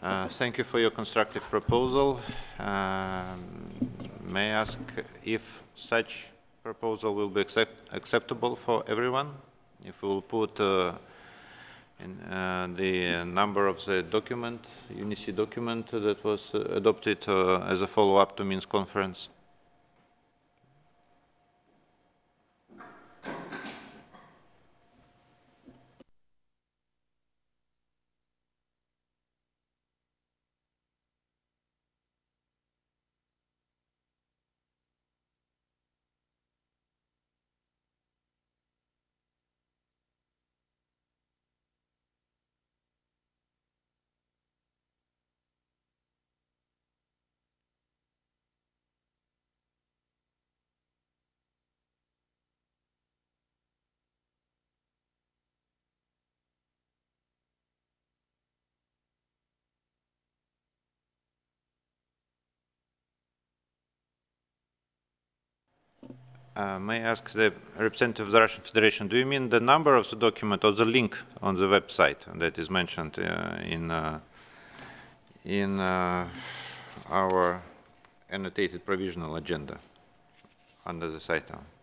Thank you for your constructive proposal. May I ask if such proposal will be acceptable for everyone? If we will put in the number of the document, UNICE document that was adopted as a follow-up to Minsk conference. May I ask the representative of the Russian Federation, do you mean the number of the document or the link on the website that is mentioned in our annotated provisional agenda under the site?